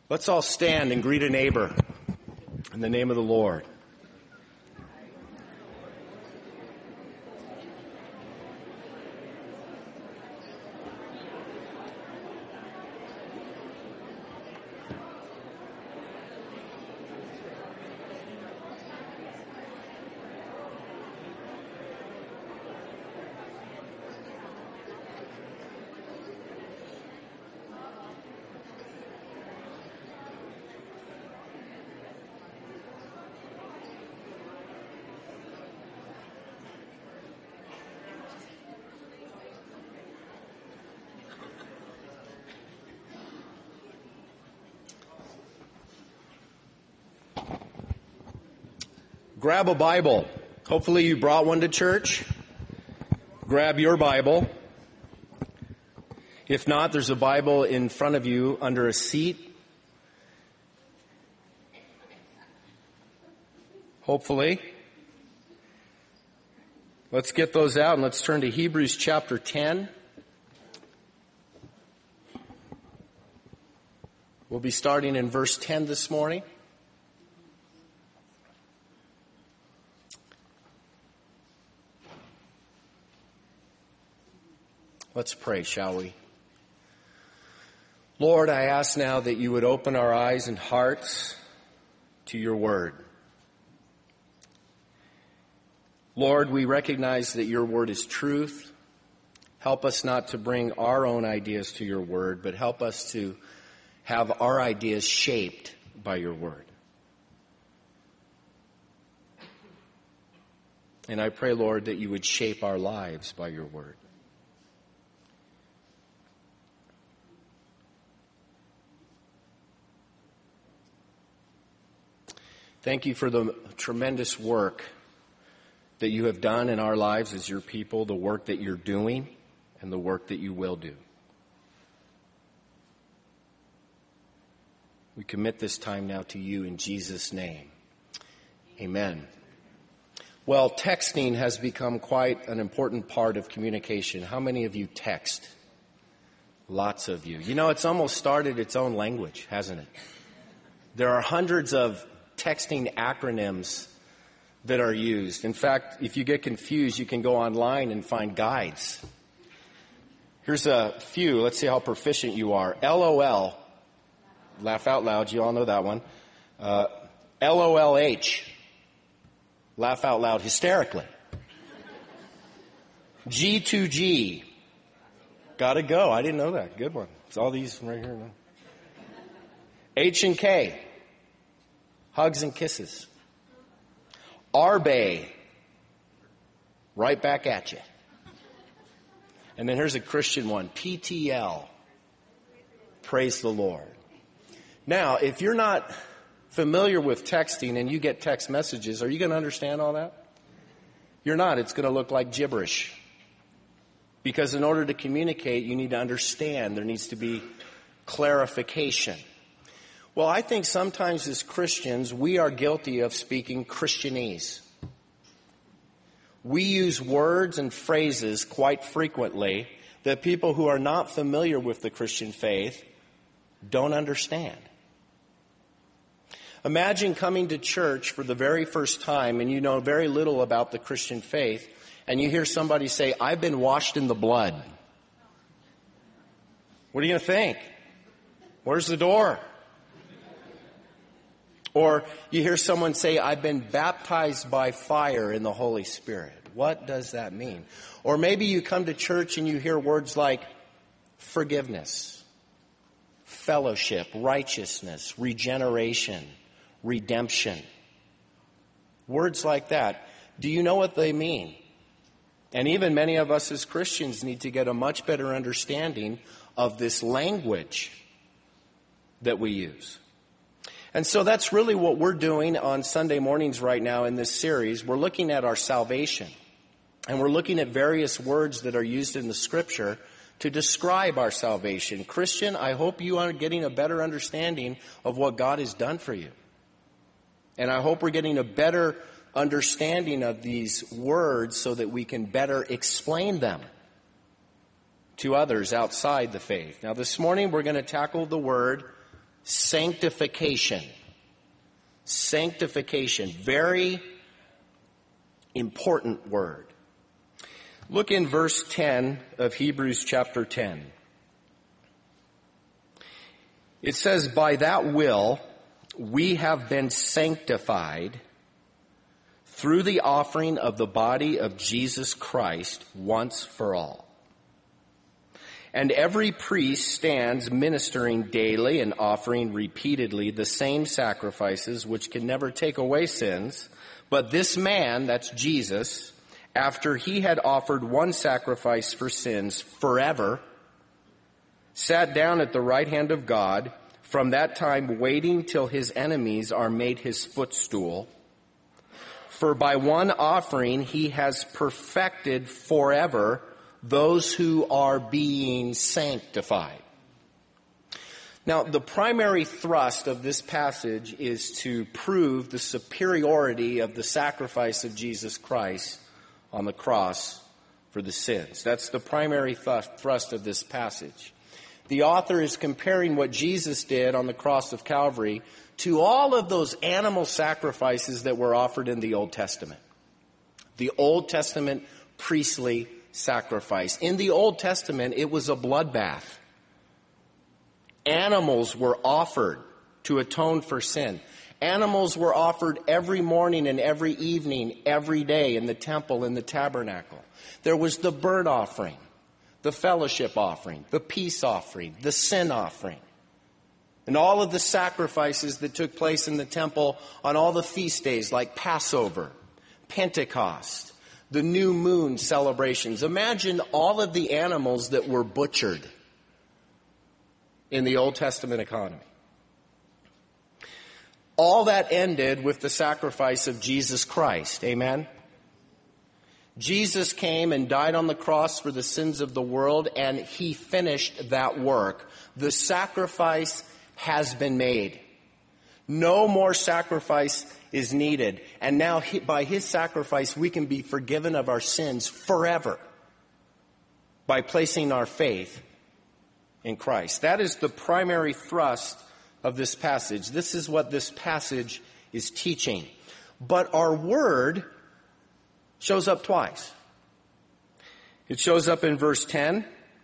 Let's all stand and greet a neighbor in the name of the Lord. Grab a Bible. Hopefully you brought one to church. Grab your Bible. If not, there's a Bible in front of you under a seat. Hopefully. Let's get those out and let's turn to Hebrews chapter 10. We'll be starting in verse 10 this morning. Let's pray, shall we? Lord, I ask now that you would open our eyes and hearts to your word. Lord, we recognize that your word is truth. Help us not to bring our own ideas to your word, but help us to have our ideas shaped by your word. And I pray, Lord, that you would shape our lives by your word. Thank you for the tremendous work that you have done in our lives as your people, the work that you're doing, and the work that you will do. We commit this time now to you in Jesus' name. Amen. Well, texting has become quite an important part of communication. How many of you text? Lots of you. You know, it's almost started its own language, hasn't it? There are hundreds of texting acronyms that are used. In fact, if you get confused, you can go online and find guides. Here's a few. Let's see how proficient you are. LOL, laugh out loud. You all know that one. LOLH, laugh out loud hysterically. G2G, gotta go. I didn't know that. Good one. It's all these right here now. H&K, hugs and kisses. Arbay, right back at you. And then here's a Christian one, PTL, praise the Lord. Now, if you're not familiar with texting and you get text messages, are you going to understand all that? You're not. It's going to look like gibberish. Because in order to communicate, you need to understand. There needs to be clarification. Well, I think sometimes as Christians, we are guilty of speaking Christianese. We use words and phrases quite frequently that people who are not familiar with the Christian faith don't understand. Imagine coming to church for the very first time and you know very little about the Christian faith, and you hear somebody say, "I've been washed in the blood." What are you going to think? Where's the door? Or you hear someone say, "I've been baptized by fire in the Holy Spirit." What does that mean? Or maybe you come to church and you hear words like forgiveness, fellowship, righteousness, regeneration, redemption. Words like that. Do you know what they mean? And even many of us as Christians need to get a much better understanding of this language that we use. And so that's really what we're doing on Sunday mornings right now in this series. We're looking at our salvation. And we're looking at various words that are used in the Scripture to describe our salvation. Christian, I hope you are getting a better understanding of what God has done for you. And I hope we're getting a better understanding of these words so that we can better explain them to others outside the faith. Now this morning we're going to tackle the word Sanctification. Sanctification. Very important word. Look in verse 10 of Hebrews chapter 10. It says, by that will we have been sanctified through the offering of the body of Jesus Christ once for all. And every priest stands ministering daily and offering repeatedly the same sacrifices which can never take away sins. But this man, that's Jesus, after he had offered one sacrifice for sins forever, sat down at the right hand of God, from that time waiting till his enemies are made his footstool. For by one offering he has perfected forever those who are being sanctified. Now, the primary thrust of this passage is to prove the superiority of the sacrifice of Jesus Christ on the cross for the sins. That's the primary thrust of this passage. The author is comparing what Jesus did on the cross of Calvary to all of those animal sacrifices that were offered in the Old Testament. The Old Testament priestly sacrifice. In the Old Testament, it was a bloodbath. Animals were offered to atone for sin. Animals were offered every morning and every evening, every day in the temple, in the tabernacle. There was the burnt offering, the fellowship offering, the peace offering, the sin offering, and all of the sacrifices that took place in the temple on all the feast days like Passover, Pentecost, the new moon celebrations. Imagine all of the animals that were butchered in the Old Testament economy. All that ended with the sacrifice of Jesus Christ. Amen? Jesus came and died on the cross for the sins of the world, and he finished that work. The sacrifice has been made. No more sacrifice is needed. And now, by his sacrifice, we can be forgiven of our sins forever by placing our faith in Christ. That is the primary thrust of this passage. This is what this passage is teaching. But our word shows up twice. It shows up in verse 10.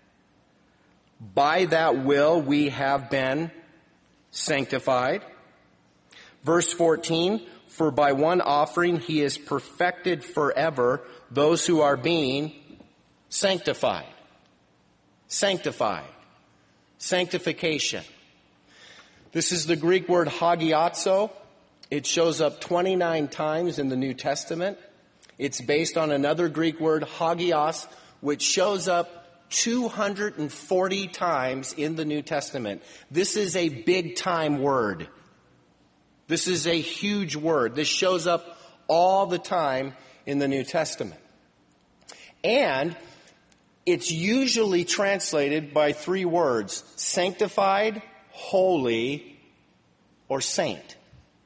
By that will we have been sanctified. Verse 14. For by one offering he is perfected forever those who are being sanctified. Sanctified. Sanctification. This is the Greek word hagiazo. It shows up 29 times in the New Testament. It's based on another Greek word, hagios, which shows up 240 times in the New Testament. This is a big time word. This is a huge word. This shows up all the time in the New Testament. And it's usually translated by three words: sanctified, holy, or saint.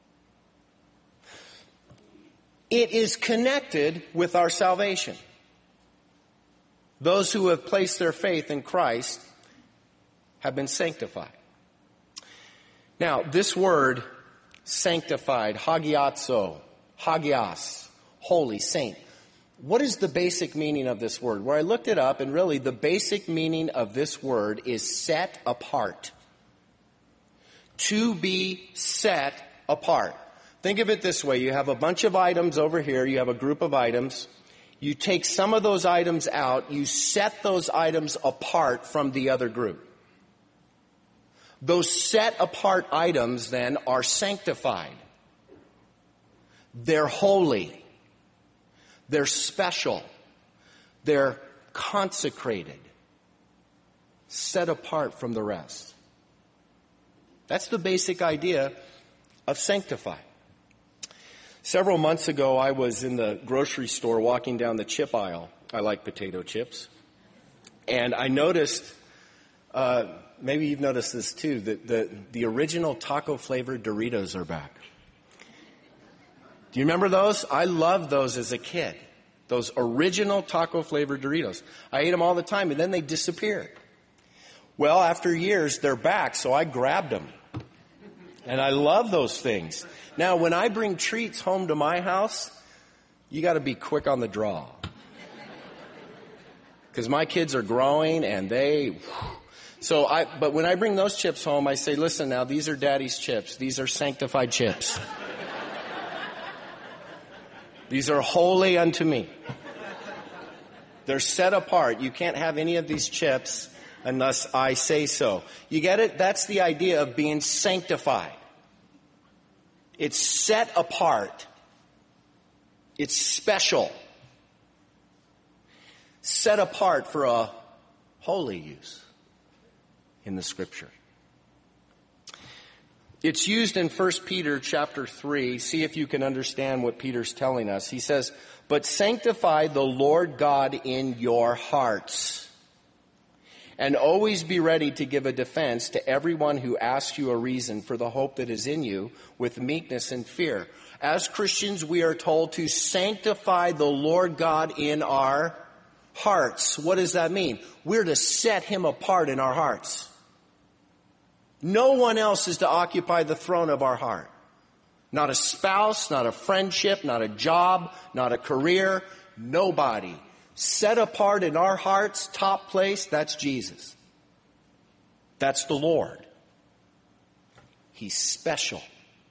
It is connected with our salvation. Those who have placed their faith in Christ have been sanctified. Now, this word, sanctified, hagiazo, hagios, holy, saint. What is the basic meaning of this word? Well, I looked it up, and really the basic meaning of this word is set apart. To be set apart. Think of it this way. You have a bunch of items over here. You have a group of items. You take some of those items out. You set those items apart from the other group. Those set apart items then are sanctified. They're holy. They're special. They're consecrated. Set apart from the rest. That's the basic idea of sanctify. Several months ago, I was in the grocery store walking down the chip aisle. I like potato chips. And I noticed, maybe you've noticed this too, that the original taco-flavored Doritos are back. Do you remember those? I loved those as a kid. Those original taco-flavored Doritos. I ate them all the time, and then they disappeared. Well, after years, they're back, so I grabbed them. And I love those things. Now, when I bring treats home to my house, you got to be quick on the draw. Because my kids are growing and but when I bring those chips home, I say, listen now, these are Daddy's chips. These are sanctified chips. These are holy unto me. They're set apart. You can't have any of these chips unless I say so. You get it? That's the idea of being sanctified. It's set apart. It's special. Set apart for a holy use in the Scripture. It's used in 1 Peter chapter 3. See if you can understand what Peter's telling us. He says, but sanctify the Lord God in your hearts, and always be ready to give a defense to everyone who asks you a reason for the hope that is in you with meekness and fear. As Christians, we are told to sanctify the Lord God in our hearts. What does that mean? We're to set him apart in our hearts. No one else is to occupy the throne of our heart. Not a spouse, not a friendship, not a job, not a career, nobody. Set apart in our hearts, top place, that's Jesus. That's the Lord. He's special.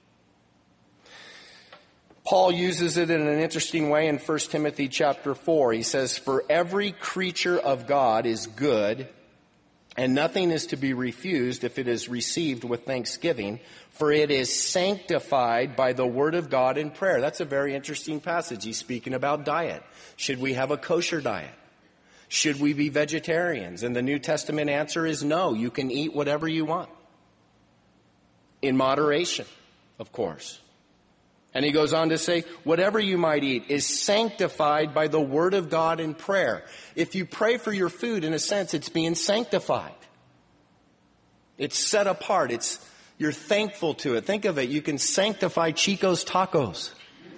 Paul uses it in an interesting way in 1 Timothy chapter 4. He says, for every creature of God is good, and nothing is to be refused if it is received with thanksgiving, for it is sanctified by the word of God in prayer. That's a very interesting passage. He's speaking about diet. Should we have a kosher diet? Should we be vegetarians? And the New Testament answer is no. You can eat whatever you want. In moderation, of course. And he goes on to say, whatever you might eat is sanctified by the word of God in prayer. If you pray for your food, in a sense, it's being sanctified. It's set apart. You're thankful to it. Think of it. You can sanctify Chico's tacos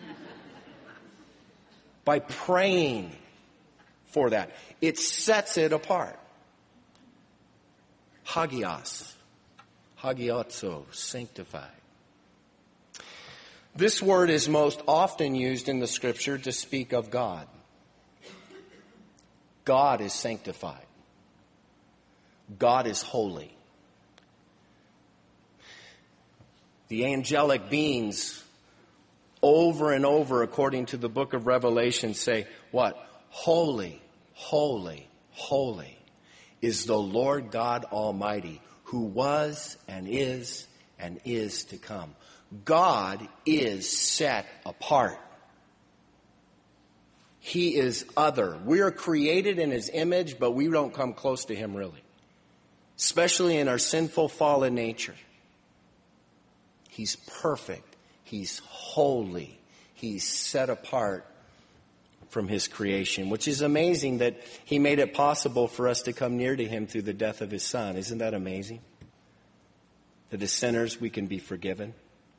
by praying for that. It sets it apart. Hagios. Hagiotso, sanctified. This word is most often used in the Scripture to speak of God. God is sanctified. God is holy. The angelic beings, over and over, according to the book of Revelation, say, what? Holy, holy, holy is the Lord God Almighty, who was and is to come. God is set apart. He is other. We are created in his image, but we don't come close to him really. Especially in our sinful, fallen nature. He's perfect. He's holy. He's set apart from his creation, which is amazing that he made it possible for us to come near to him through the death of his son. Isn't that amazing? That as sinners we can be forgiven.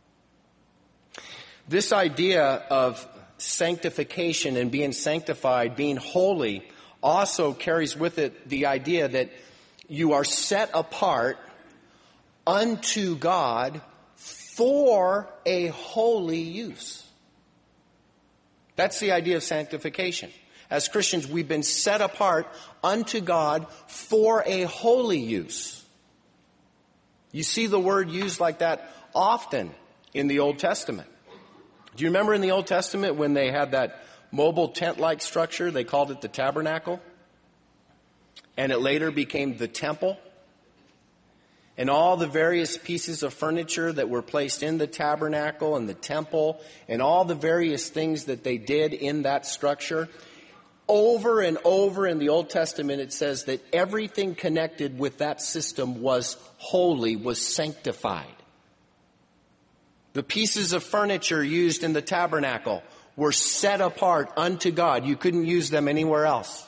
This idea of sanctification and being sanctified, being holy, also carries with it the idea that you are set apart unto God for a holy use. That's the idea of sanctification. As Christians, we've been set apart unto God for a holy use. You see the word used like that often in the Old Testament. Do you remember in the Old Testament when they had that mobile tent-like structure? They called it the tabernacle. And it later became the temple. And all the various pieces of furniture that were placed in the tabernacle and the temple and all the various things that they did in that structure. Over and over in the Old Testament it says that everything connected with that system was holy, was sanctified. The pieces of furniture used in the tabernacle were set apart unto God. You couldn't use them anywhere else.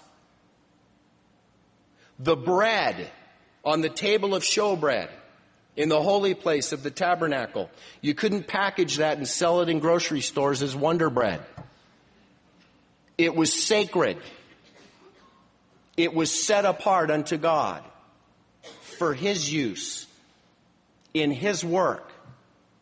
The bread on the table of showbread in the holy place of the tabernacle, you couldn't package that and sell it in grocery stores as Wonder Bread. It was sacred. It was set apart unto God for his use in his work.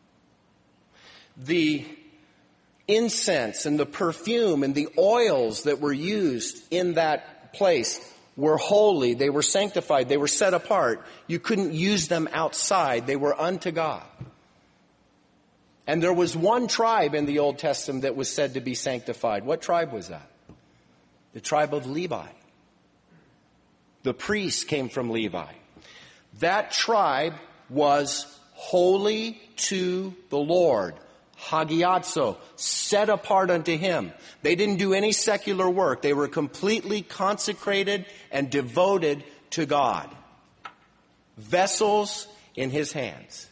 the incense and the perfume and the oils that were used in that place were holy. They were sanctified. They were set apart. You couldn't use them outside. They were unto God. And there was one tribe in the Old Testament that was said to be sanctified. What tribe was that? The tribe of Levi. The priests came from Levi. That tribe was holy to the Lord. Hagiazo, set apart unto Him. They didn't do any secular work. They were completely consecrated and devoted to God. Vessels in His hands.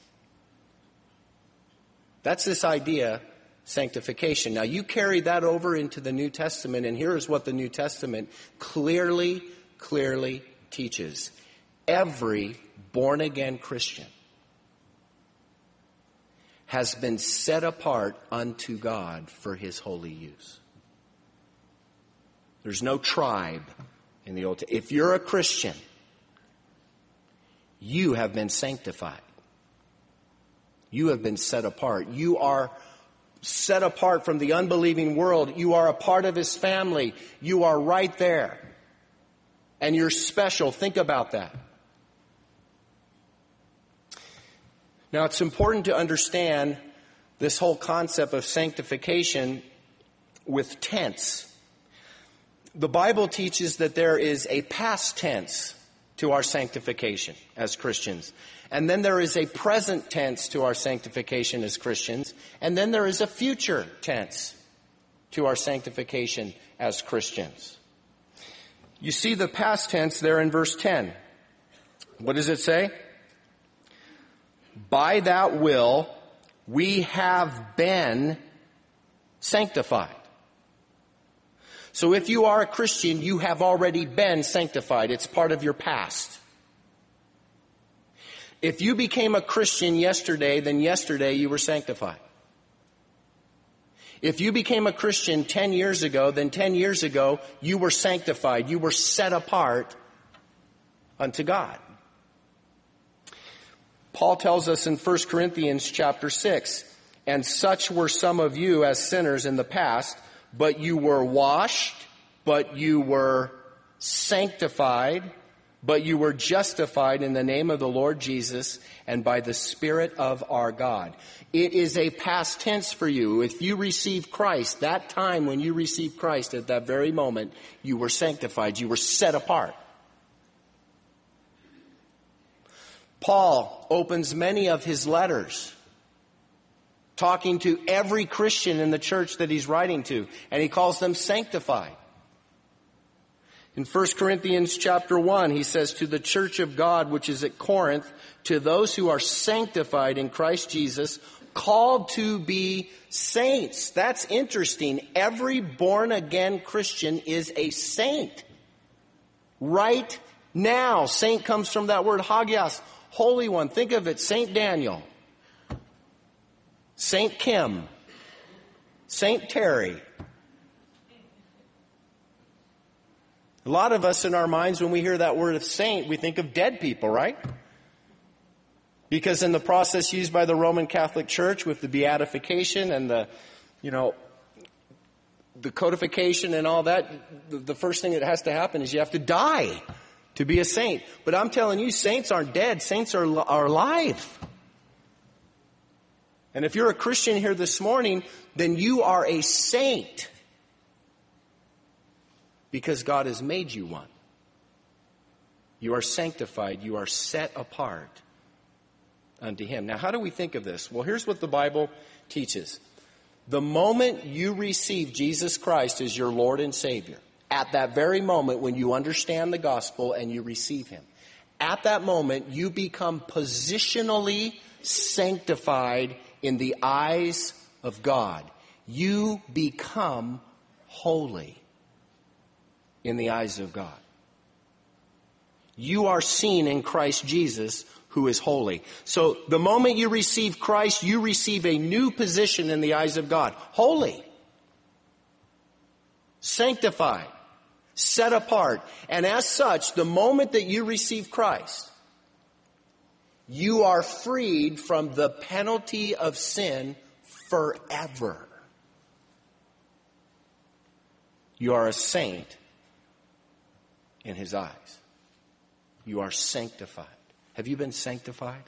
That's this idea, sanctification. Now you carry that over into the New Testament, and here is what the New Testament clearly teaches. Every born-again Christian has been set apart unto God for His holy use. There's no tribe in the Old Testament. If you're a Christian, you have been sanctified. You have been set apart. You are set apart from the unbelieving world. You are a part of His family. You are right there. And you're special. Think about that. Now, it's important to understand this whole concept of sanctification with tense. The Bible teaches that there is a past tense to our sanctification as Christians. And then there is a present tense to our sanctification as Christians. And then there is a future tense to our sanctification as Christians. You see the past tense there in verse 10. What does it say? By that will we have been sanctified. So if you are a Christian, you have already been sanctified. It's part of your past. If you became a Christian yesterday, then yesterday you were sanctified. If you became a Christian 10 years ago, then 10 years ago you were sanctified. You were set apart unto God. Paul tells us in 1 Corinthians chapter 6, and such were some of you as sinners in the past, but you were washed, but you were sanctified, but you were justified in the name of the Lord Jesus and by the Spirit of our God. It is a past tense for you. If you receive Christ, that time when you received Christ, at that very moment, you were sanctified. You were set apart. Paul opens many of his letters talking to every Christian in the church that he's writing to, and he calls them sanctified. In 1 Corinthians chapter 1, he says, to the church of God which is at Corinth, to those who are sanctified in Christ Jesus, called to be saints. That's interesting. Every born-again Christian is a saint. Right now. Saint comes from that word hagios, Holy One. Think of it, Saint Daniel, Saint Kim, Saint Terry. A lot of us in our minds, when we hear that word of saint, we think of dead people, right? Because in the process used by the Roman Catholic Church with the beatification and the codification and all that, the first thing that has to happen is you have to die to be a saint. But I'm telling you, saints aren't dead. Saints are alive. And if you're a Christian here this morning, then you are a saint. Because God has made you one. You are sanctified. You are set apart unto Him. Now, how do we think of this? Well, here's what the Bible teaches. The moment you receive Jesus Christ as your Lord and Savior, at that very moment when you understand the gospel and you receive Him, at that moment you become positionally sanctified in the eyes of God. You become holy in the eyes of God. You are seen in Christ Jesus, who is holy. So the moment you receive Christ, you receive a new position in the eyes of God. Holy. Sanctified. Set apart. And as such, the moment that you receive Christ, you are freed from the penalty of sin forever. You are a saint in His eyes. You are sanctified. Have you been sanctified?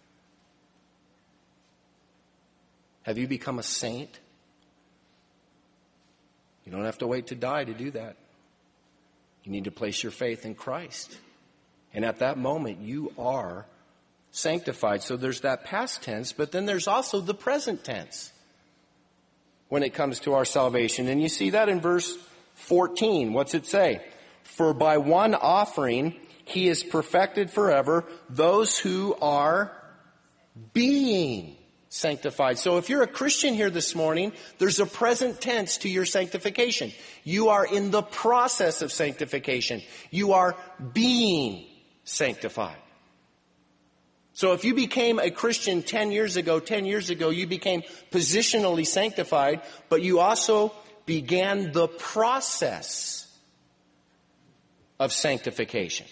Have you become a saint? You don't have to wait to die to do that. You need to place your faith in Christ. And at that moment, you are sanctified. So there's that past tense, but then there's also the present tense when it comes to our salvation. And you see that in verse 14. What's it say? For by one offering He is perfected forever those who are being sanctified. So if you're a Christian here this morning, there's a present tense to your sanctification. You are in the process of sanctification. You are being sanctified. So if you became a Christian 10 years ago, you became positionally sanctified, but you also began the process of sanctification.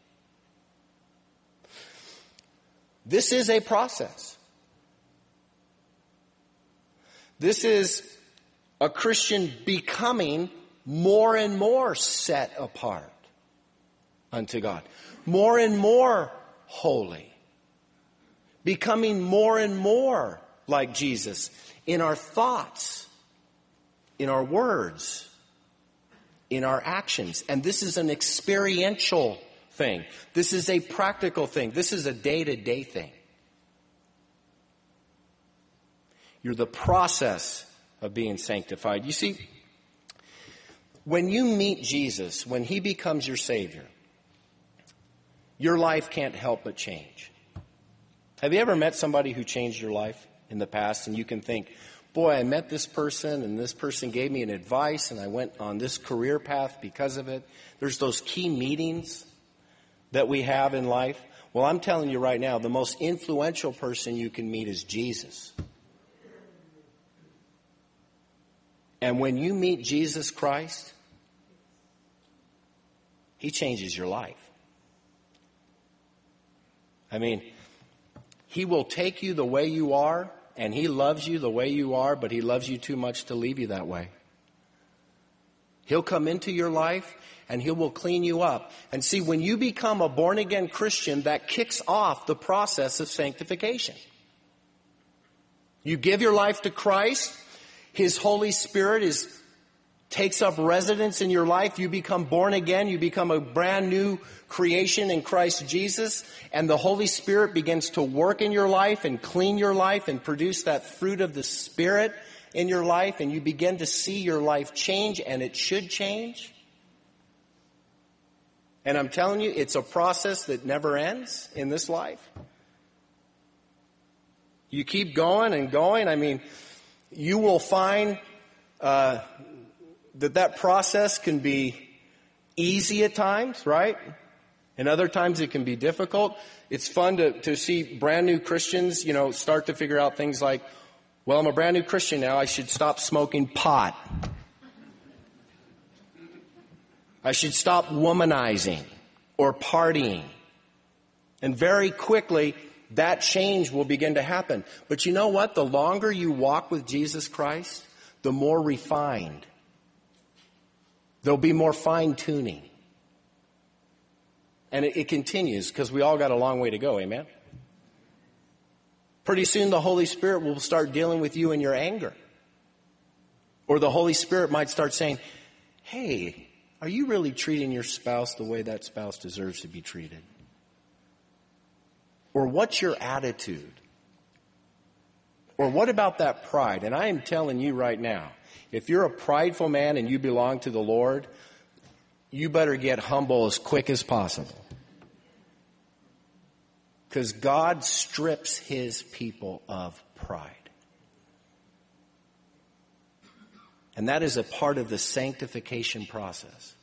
This is a process. This is a Christian becoming more and more set apart unto God. More and more holy. Becoming more and more like Jesus in our thoughts, in our words, in our actions. And this is an experiential thing. This is a practical thing. This is a day-to-day thing. You're the process of being sanctified. You see, when you meet Jesus, when He becomes your Savior, your life can't help but change. Have you ever met somebody who changed your life in the past and you can think, boy, I met this person and this person gave me an advice and I went on this career path because of it. There's those key meetings that we have in life. Well, I'm telling you right now, the most influential person you can meet is Jesus. And when you meet Jesus Christ, He changes your life. I mean, He will take you the way you are, and He loves you the way you are, but He loves you too much to leave you that way. He'll come into your life, and He will clean you up. And see, when you become a born-again Christian, that kicks off the process of sanctification. You give your life to Christ. His Holy Spirit takes up residence in your life. You become born again. You become a brand new creation in Christ Jesus. And the Holy Spirit begins to work in your life and clean your life and produce that fruit of the Spirit in your life. And you begin to see your life change, and it should change. And I'm telling you, it's a process that never ends in this life. You keep going and going. I mean, you will find that process can be easy at times, right? And other times it can be difficult. It's fun to see brand new Christians, start to figure out things like, well, I'm a brand new Christian now. I should stop smoking pot. I should stop womanizing or partying. And very quickly, that change will begin to happen. But you know what? The longer you walk with Jesus Christ, the more refined. There'll be more fine-tuning. And it continues because we all got a long way to go, amen? Pretty soon the Holy Spirit will start dealing with you in your anger. Or the Holy Spirit might start saying, hey, are you really treating your spouse the way that spouse deserves to be treated? Or what's your attitude? Or what about that pride? And I am telling you right now, if you're a prideful man and you belong to the Lord, you better get humble as quick as possible. Because God strips His people of pride. And that is a part of the sanctification process.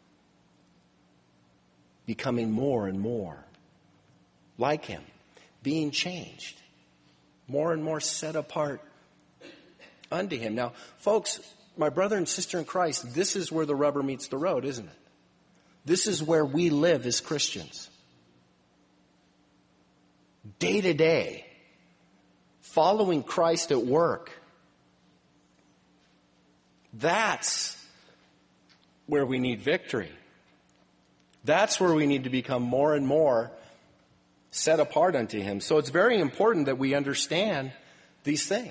Becoming more and more like Him. Being changed. More and more set apart unto Him. Now, folks, my brother and sister in Christ, this is where the rubber meets the road, isn't it? This is where we live as Christians. Day to day. Following Christ at work. That's where we need victory. That's where we need to become more and more set apart unto Him. So it's very important that we understand these things.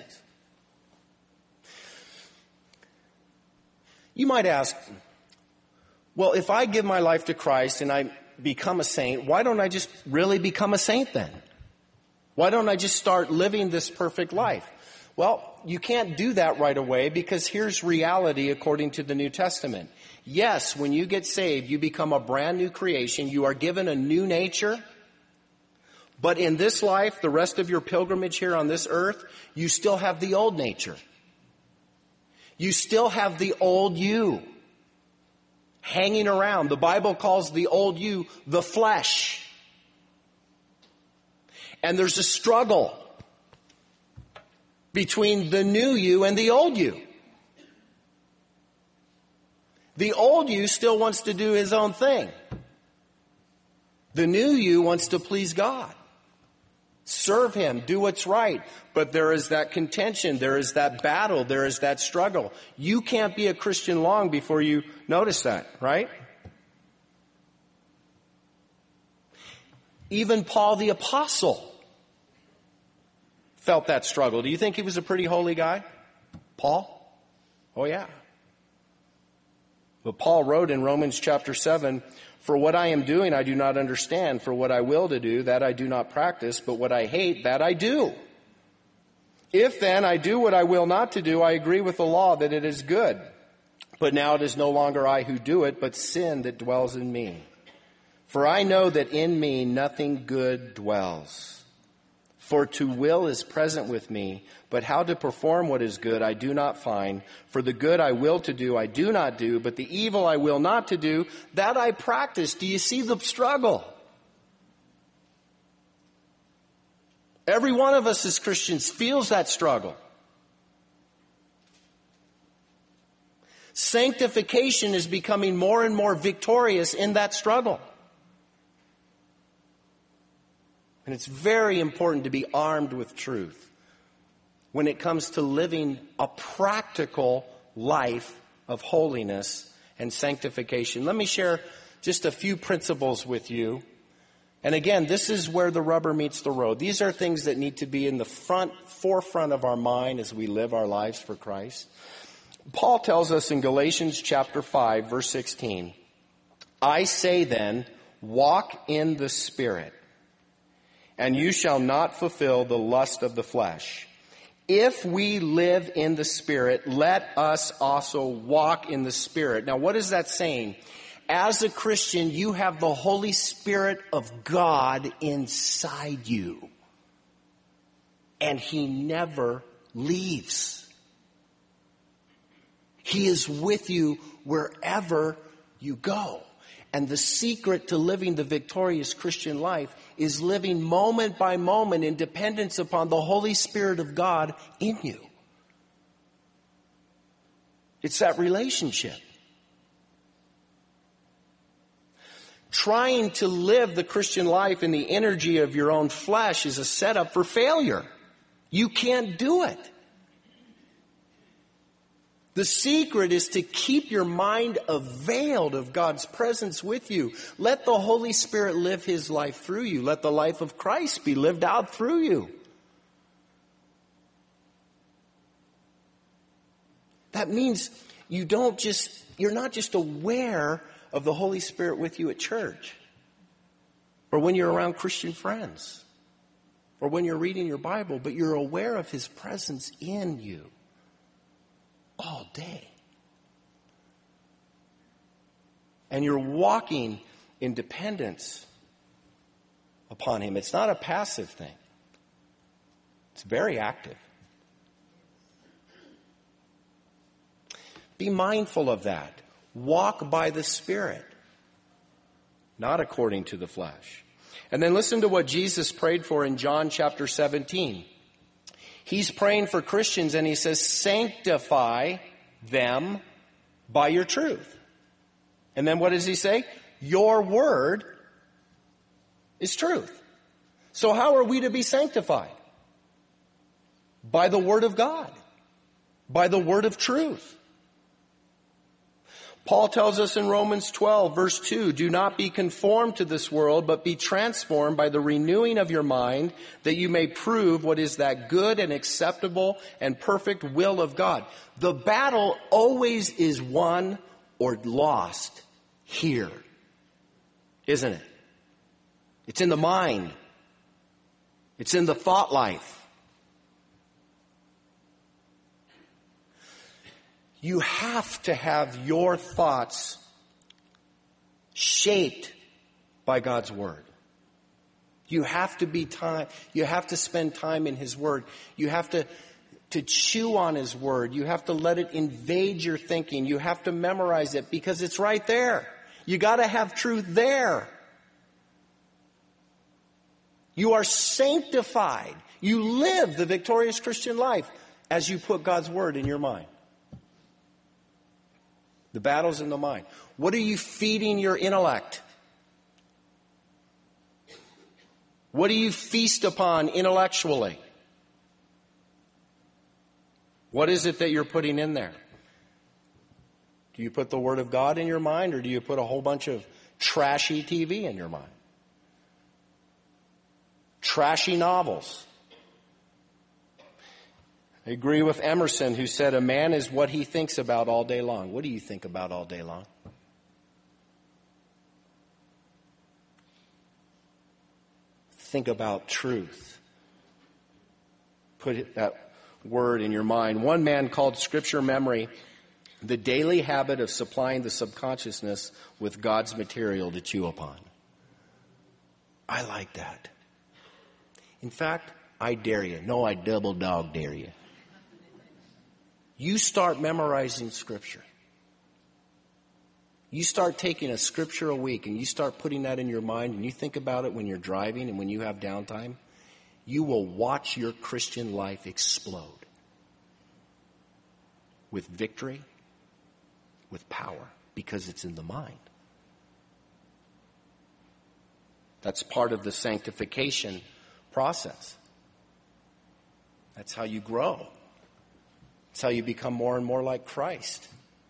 You might ask, well, if I give my life to Christ and I become a saint, why don't I just really become a saint then? Why don't I just start living this perfect life? Well, you can't do that right away because here's reality according to the New Testament. Yes, when you get saved, you become a brand new creation. You are given a new nature. But in this life, the rest of your pilgrimage here on this earth, you still have the old nature. You still have the old you hanging around. The Bible calls the old you the flesh. And there's a struggle between the new you and the old you. The old you still wants to do his own thing. The new you wants to please God. Serve Him, do what's right. But there is that contention, there is that battle, there is that struggle. You can't be a Christian long before you notice that, right? Even Paul the Apostle felt that struggle. Do you think he was a pretty holy guy? Paul? Oh yeah. But Paul wrote in Romans chapter 7, "For what I am doing I do not understand. For what I will to do, that I do not practice. But what I hate, that I do. If then I do what I will not to do, I agree with the law that it is good. But now it is no longer I who do it, but sin that dwells in me. For I know that in me nothing good dwells. For to will is present with me, but how to perform what is good I do not find. For the good I will to do I do not do, but the evil I will not to do, that I practice." Do you see the struggle? Every one of us as Christians feels that struggle. Sanctification is becoming more and more victorious in that struggle. And it's very important to be armed with truth when it comes to living a practical life of holiness and sanctification. Let me share just a few principles with you. And again, this is where the rubber meets the road. These are things that need to be in the forefront of our mind as we live our lives for Christ. Paul tells us in Galatians chapter 5, verse 16, "I say then, walk in the Spirit, and you shall not fulfill the lust of the flesh. If we live in the Spirit, let us also walk in the Spirit." Now, what is that saying? As a Christian, you have the Holy Spirit of God inside you. And He never leaves. He is with you wherever you go. And the secret to living the victorious Christian life is living moment by moment in dependence upon the Holy Spirit of God in you. It's that relationship. Trying to live the Christian life in the energy of your own flesh is a setup for failure. You can't do it. The secret is to keep your mind availed of God's presence with you. Let the Holy Spirit live His life through you. Let the life of Christ be lived out through you. That means you're not just aware of the Holy Spirit with you at church, or when you're around Christian friends, or when you're reading your Bible, but you're aware of His presence in you all day. And you're walking in dependence upon Him. It's not a passive thing. It's very active. Be mindful of that. Walk by the Spirit, not according to the flesh. And then listen to what Jesus prayed for in John chapter 17. He's praying for Christians and He says, "Sanctify them by your truth." And then what does He say? "Your word is truth." So how are we to be sanctified? By the word of God. By the word of truth. Paul tells us in Romans 12, verse 2, do not be conformed to this world, but be transformed by the renewing of your mind, that you may prove what is that good and acceptable and perfect will of God. The battle always is won or lost here, isn't it? It's in the mind. It's in the thought life. You have to have your thoughts shaped by God's Word. You have to spend time in His Word. You have to chew on His Word. You have to let it invade your thinking. You have to memorize it because it's right there. You got to have truth there. You are sanctified. You live the victorious Christian life as you put God's Word in your mind. The battle's in the mind. What are you feeding your intellect? What do you feast upon intellectually? What is it that you're putting in there? Do you put the Word of God in your mind, or do you put a whole bunch of trashy TV in your mind? Trashy novels. I agree with Emerson, who said, a man is what he thinks about all day long. What do you think about all day long? Think about truth. Put that word in your mind. One man called Scripture memory the daily habit of supplying the subconsciousness with God's material to chew upon. I like that. In fact, I dare you. No, I double dog dare you. You start memorizing Scripture. You start taking a Scripture a week and you start putting that in your mind and you think about it when you're driving and when you have downtime. You will watch your Christian life explode with victory, with power, because it's in the mind. That's part of the sanctification process. That's how you grow. It's how you become more and more like Christ.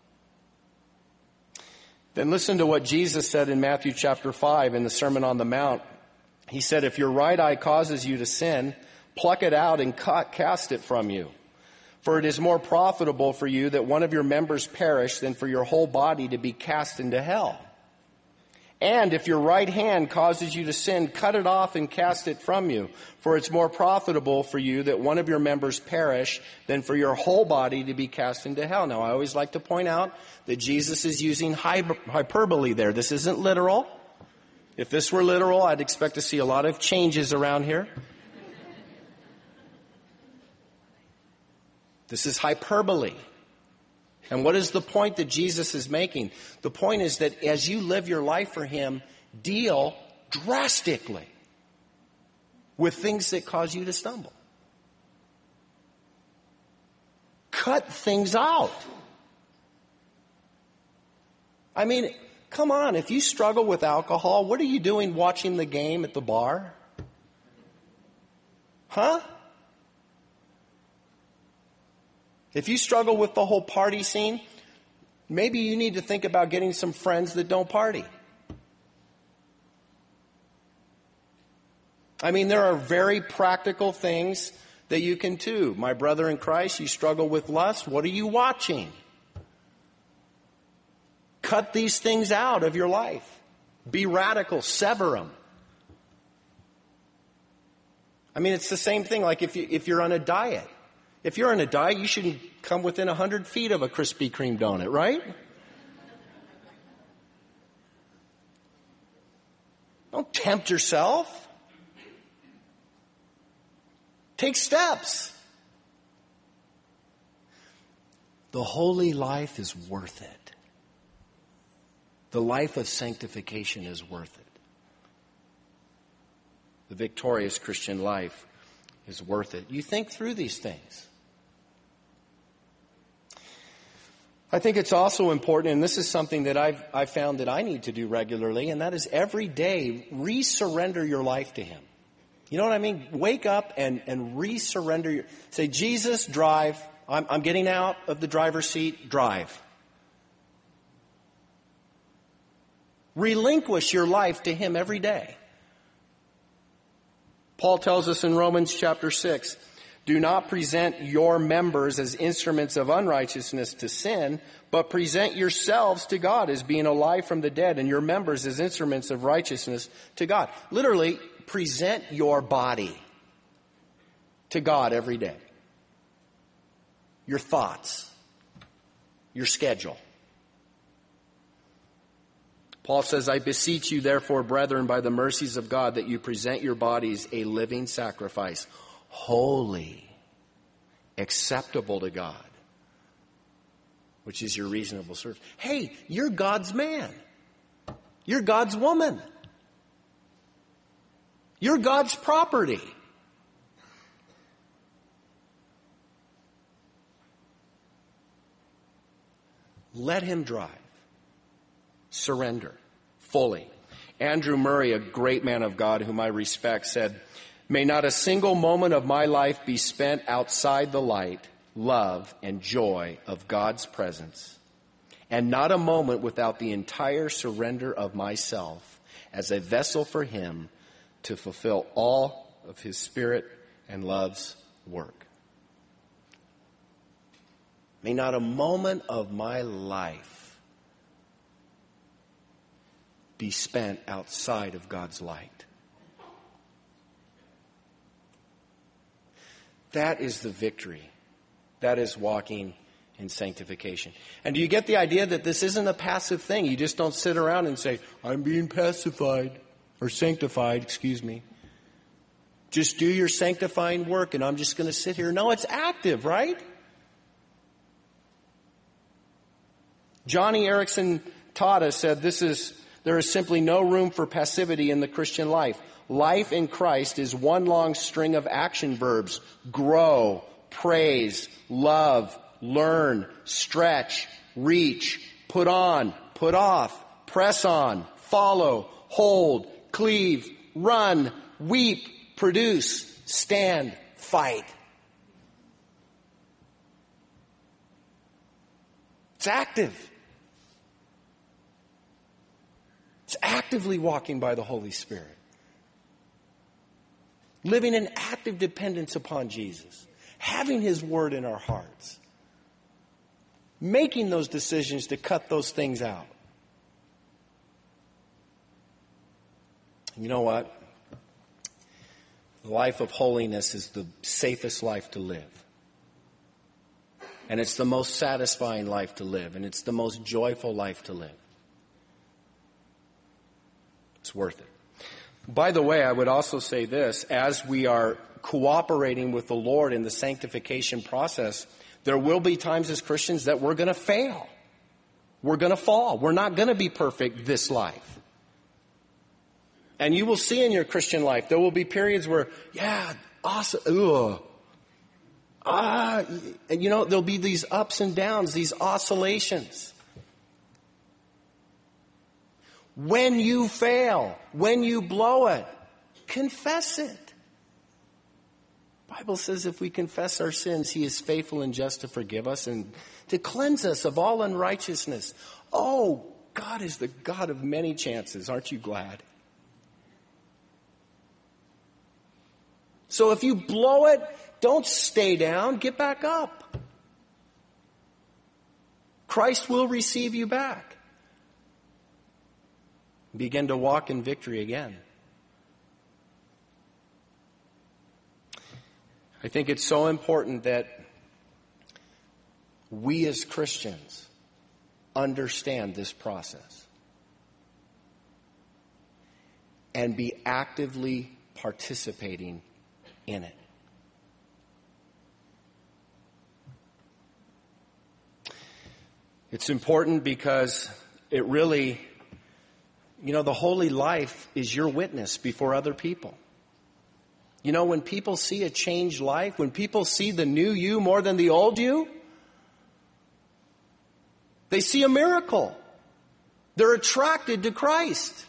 Then listen to what Jesus said in Matthew chapter 5 in the Sermon on the Mount. He said, if your right eye causes you to sin, pluck it out and cast it from you. For it is more profitable for you that one of your members perish than for your whole body to be cast into hell. And if your right hand causes you to sin, cut it off and cast it from you. For it's more profitable for you that one of your members perish than for your whole body to be cast into hell. Now, I always like to point out that Jesus is using hyperbole there. This isn't literal. If this were literal, I'd expect to see a lot of changes around here. This is hyperbole. And what is the point that Jesus is making? The point is that as you live your life for Him, deal drastically with things that cause you to stumble. Cut things out. I mean, come on, if you struggle with alcohol, what are you doing watching the game at the bar? Huh? If you struggle with the whole party scene, maybe you need to think about getting some friends that don't party. I mean, there are very practical things that you can do. My brother in Christ, you struggle with lust. What are you watching? Cut these things out of your life. Be radical. Sever them. I mean, it's the same thing like if you're on a diet. If you're on a diet, you shouldn't come within 100 feet of a Krispy Kreme donut, right? Don't tempt yourself. Take steps. The holy life is worth it. The life of sanctification is worth it. The victorious Christian life is worth it. You think through these things. I think it's also important, and this is something that I've found that I need to do regularly, and that is every day re-surrender your life to Him. You know what I mean? Wake up and re-surrender. Say, Jesus, drive. I'm getting out of the driver's seat. Drive. Relinquish your life to Him every day. Paul tells us in Romans chapter 6, do not present your members as instruments of unrighteousness to sin, but present yourselves to God as being alive from the dead, and your members as instruments of righteousness to God. Literally, present your body to God every day. Your thoughts, your schedule. Paul says, I beseech you, therefore, brethren, by the mercies of God, that you present your bodies a living sacrifice, holy, acceptable to God, which is your reasonable service. Hey, you're God's man. You're God's woman. You're God's property. Let Him drive. Surrender fully. Andrew Murray, a great man of God whom I respect, said, may not a single moment of my life be spent outside the light, love, and joy of God's presence, and not a moment without the entire surrender of myself as a vessel for Him to fulfill all of His Spirit and love's work. May not a moment of my life be spent outside of God's light. That is the victory. That is walking in sanctification. And do you get the idea that this isn't a passive thing? You just don't sit around and say, I'm being pacified or sanctified, excuse me. Just do your sanctifying work and I'm just going to sit here. No, it's active, right? Johnny Erickson Tada said there is simply no room for passivity in the Christian life. Life in Christ is one long string of action verbs. Grow, praise, love, learn, stretch, reach, put on, put off, press on, follow, hold, cleave, run, weep, produce, stand, fight. It's active. It's actively walking by the Holy Spirit. Living in active dependence upon Jesus. Having His Word in our hearts. Making those decisions to cut those things out. You know what? The life of holiness is the safest life to live. And it's the most satisfying life to live. And it's the most joyful life to live. It's worth it. By the way, I would also say this, as we are cooperating with the Lord in the sanctification process, there will be times as Christians that we're going to fail. We're going to fall. We're not going to be perfect this life. And you will see in your Christian life, there will be periods where, awesome, there'll be these ups and downs, these oscillations. When you fail, when you blow it, confess it. The Bible says if we confess our sins, He is faithful and just to forgive us and to cleanse us of all unrighteousness. Oh, God is the God of many chances. Aren't you glad? So if you blow it, don't stay down. Get back up. Christ will receive you back. Begin to walk in victory again. I think it's so important that we as Christians understand this process and be actively participating in it. It's important because it really, the holy life is your witness before other people. When people see a changed life, when people see the new you more than the old you, they see a miracle. They're attracted to Christ.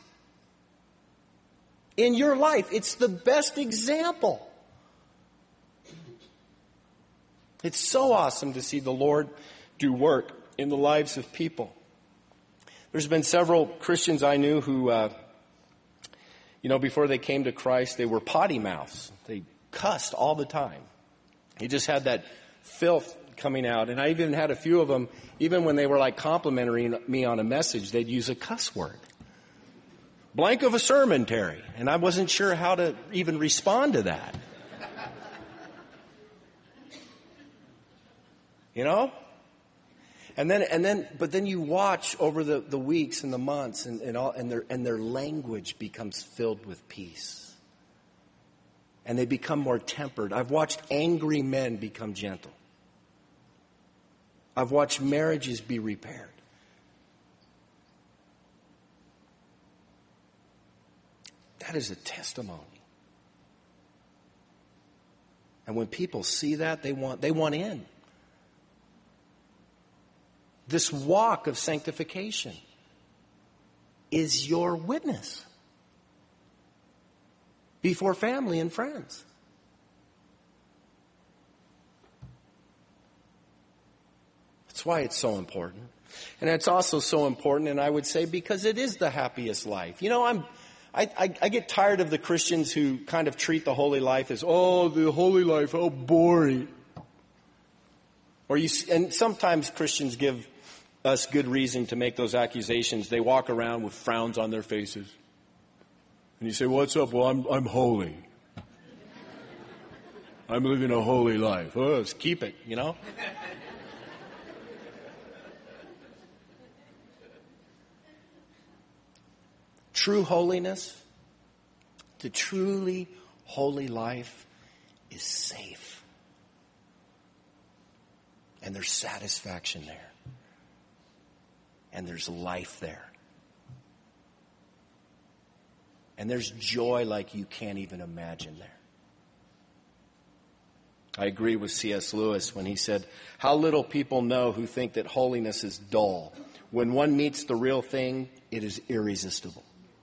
In your life, it's the best example. It's so awesome to see the Lord do work in the lives of people. There's been several Christians I knew who, before they came to Christ, they were potty mouths. They cussed all the time. They just had that filth coming out. And I even had a few of them, even when they were like complimenting me on a message, they'd use a cuss word. Blank of a sermon, Terry. And I wasn't sure how to even respond to that. You know? But then you watch over the weeks and the months and their language becomes filled with peace. And they become more tempered. I've watched angry men become gentle. I've watched marriages be repaired. That is a testimony. And when people see that, they want in. This walk of sanctification is your witness before family and friends. That's why it's so important. And it's also so important, and I would say, because it is the happiest life. You know, I get tired of the Christians who kind of treat the holy life as, oh, the holy life, oh, boring. And sometimes Christians give us good reason to make those accusations. They walk around with frowns on their faces. And you say, what's up? Well, I'm holy. I'm living a holy life. Oh, let's keep it, you know? True holiness, the truly holy life is safe. And there's satisfaction there. And there's life there. And there's joy like you can't even imagine there. I agree with C.S. Lewis when he said, how little people know who think that holiness is dull. When one meets the real thing, it is irresistible.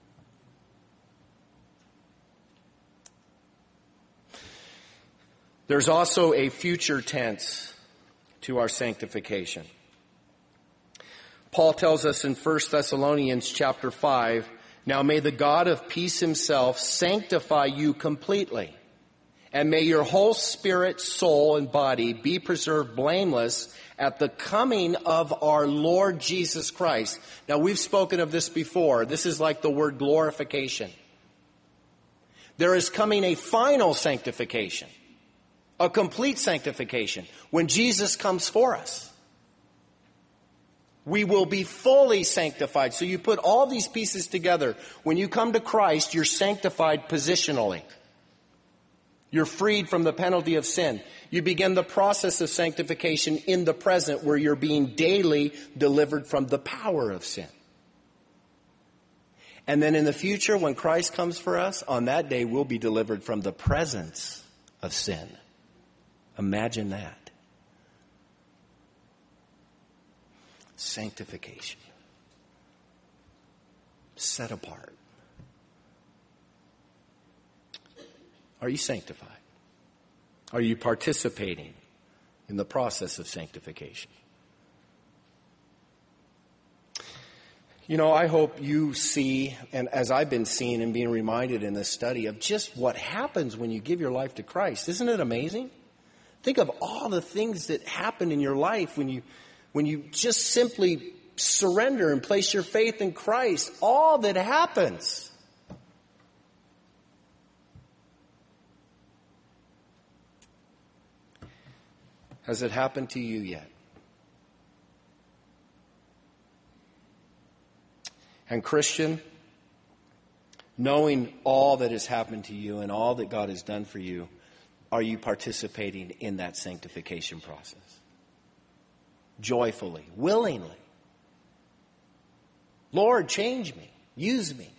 There's also a future tense to our sanctification. Paul tells us in 1 Thessalonians chapter 5, now may the God of peace himself sanctify you completely, and may your whole spirit, soul, and body be preserved blameless at the coming of our Lord Jesus Christ. Now, we've spoken of this before. This is like the word glorification. There is coming a final sanctification, a complete sanctification, when Jesus comes for us. We will be fully sanctified. So you put all these pieces together. When you come to Christ, you're sanctified positionally. You're freed from the penalty of sin. You begin the process of sanctification in the present, where you're being daily delivered from the power of sin. And then in the future, when Christ comes for us, on that day we'll be delivered from the presence of sin. Imagine that. Sanctification. Set apart. Are you sanctified? Are you participating in the process of sanctification? You know, I hope you see, and as I've been seeing and being reminded in this study, of just what happens when you give your life to Christ. Isn't it amazing? Think of all the things that happen in your life when you just simply surrender and place your faith in Christ. All that happens. Has it happened to you yet? And Christian, knowing all that has happened to you and all that God has done for you, are you participating in that sanctification process? Joyfully, willingly. Lord, change me. Use me.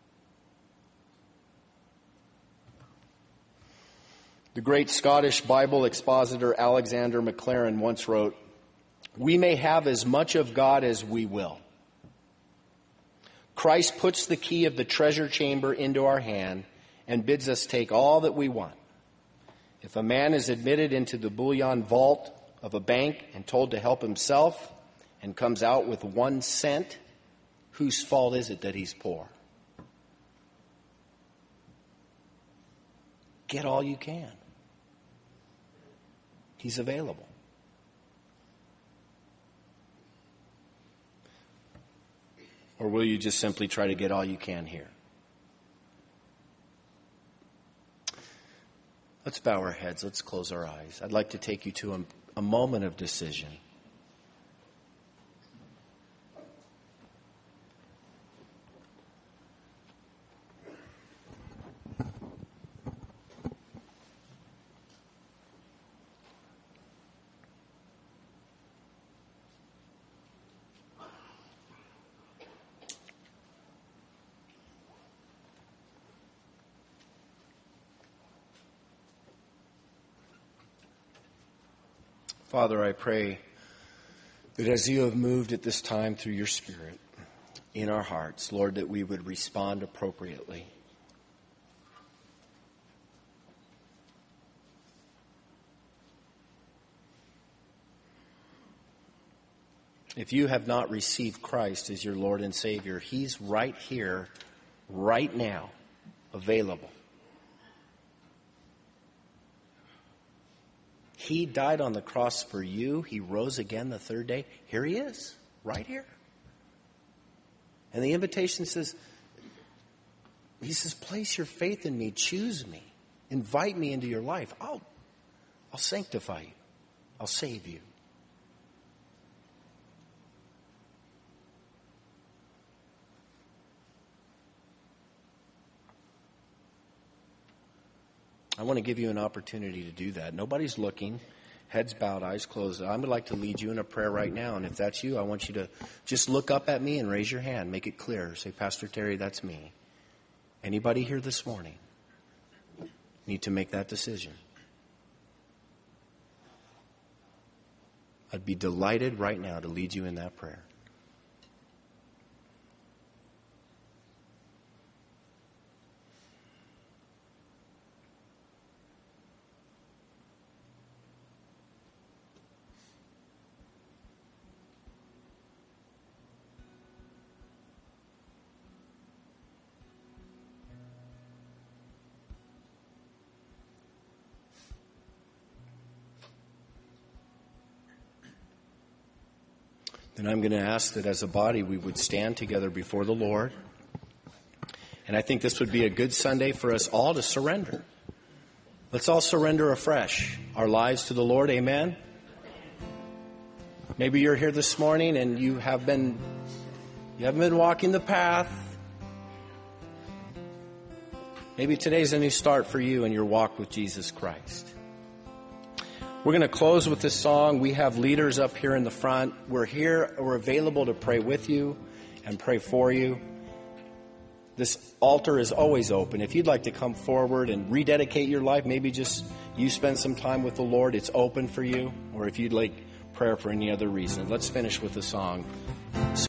The great Scottish Bible expositor Alexander Maclaren once wrote, "We may have as much of God as we will. Christ puts the key of the treasure chamber into our hand and bids us take all that we want. If a man is admitted into the bullion vault of a bank and told to help himself and comes out with 1 cent, Whose fault is it that he's poor? Get all you can. He's available. Or will you just simply try to get all you can here? Let's bow our heads. Let's close our eyes. I'd like to take you to a moment of decision. Father, I pray that as you have moved at this time through your Spirit in our hearts, Lord, that we would respond appropriately. If you have not received Christ as your Lord and Savior, He's right here, right now, available. He died on the cross for you. He rose again the third day. Here he is, right here. And the invitation says, he says, place your faith in me. Choose me. Invite me into your life. I'll sanctify you. I'll save you. I want to give you an opportunity to do that. Nobody's looking. Heads bowed, eyes closed. I would like to lead you in a prayer right now. And if that's you, I want you to just look up at me and raise your hand. Make it clear. Say, Pastor Terry, that's me. Anybody here this morning need to make that decision? I'd be delighted right now to lead you in that prayer. Then I'm going to ask that as a body we would stand together before the Lord. And I think this would be a good Sunday for us all to surrender. Let's all surrender afresh our lives to the Lord. Amen. Maybe you're here this morning and you haven't been walking the path. Maybe today's a new start for you in your walk with Jesus Christ. We're going to close with this song. We have leaders up here in the front. We're here. We're available to pray with you and pray for you. This altar is always open. If you'd like to come forward and rededicate your life, maybe just you spend some time with the Lord, it's open for you. Or if you'd like prayer for any other reason. Let's finish with a song.